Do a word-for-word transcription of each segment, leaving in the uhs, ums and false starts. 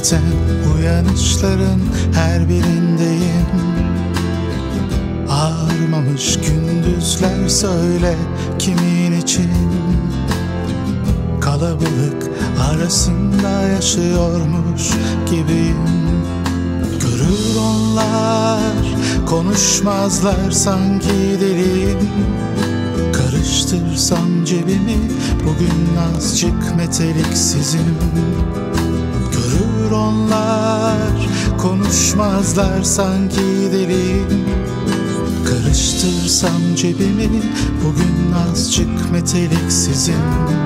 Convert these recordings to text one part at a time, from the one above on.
zaten uyanışların her birindeyim. Ağarmamış gündüzler, söyle kimin için? Kalabalık arasında yaşıyormuş gibiyim. Görür onlar, konuşmazlar sanki deliyim. Karıştırsam cebimi bugün azıcık meteliksizim. Görür onlar, konuşmazlar sanki deliyim. Karıştırsam cebimi bugün azıcık meteliksizim.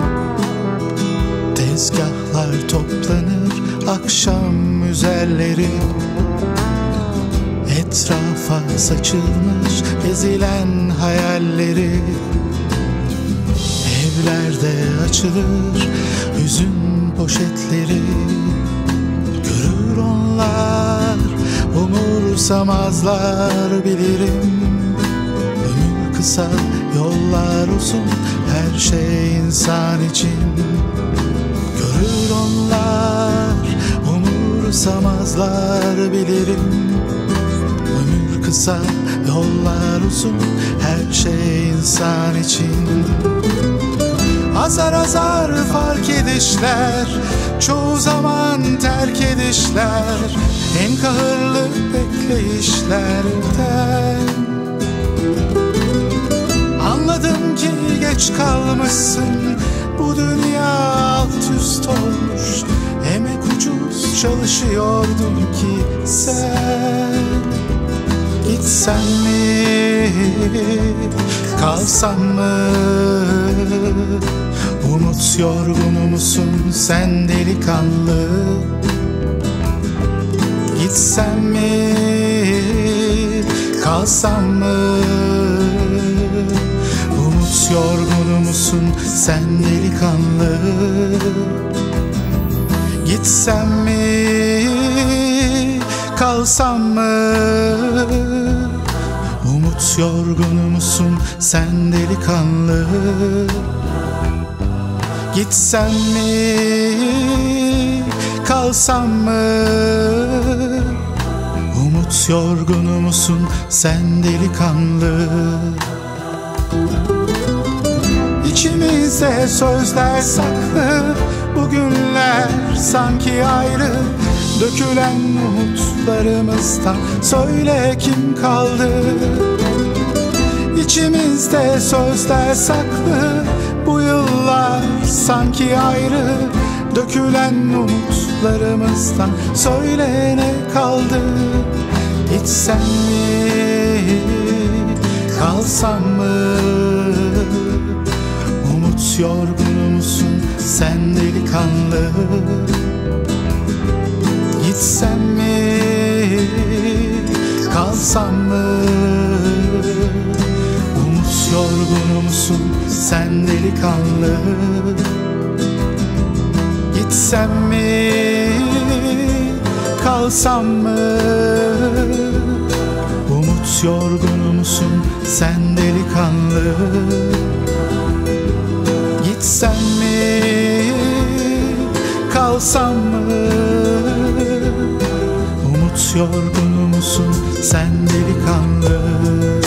Tezgahlar toplanır akşam üzerleri. Etrafa saçılmış ezilen hayalleri. Evlerde açılır hüzün poşetleri. Görür onlar, umursamazlar bilirim. Ömür kısa, yollar uzun, her şey insan için. Görür onlar, umursamazlar bilirim. Ömür kısa, yollar uzun, her şey insan için. Azar azar fark edişler, çoğu zaman terk edişler. En kahırlı bekleyişlerden anladım ki geç kalmışsın. Bu dünya alt üst olmuş, emek ucuz çalışıyordun ki sen. Gitsen mi, kalsan mı? Umut yorgunu musun sen delikanlı? Gitsen mi, kalsan mı? Umut yorgunu musun sen delikanlı? Gitsen mi, kalsam mı? Umut yorgunu musun sen delikanlı? Gitsen mi, kalsam mı? Umut yorgunu musun sen delikanlı? İçimizde sözler saklı, bugünler sanki ayrı. Dökülen umutlarımızdan söyle kim kaldı? İçimizde sözler saklı, bu yıllar sanki ayrı. Dökülen umutlarımızdan söyle ne kaldı? Gitsen mi, kalsam mı? Umut yorgunu musun sen delikanlı? Gitsen mi, kalsam mı? Umut yorgunu musun sen delikanlı? Gitsem mi, kalsam mı? Umut yorgunu musun sen delikanlı? Gitsem mi, kalsam mı? Umut yorgunu musun sen delikanlı?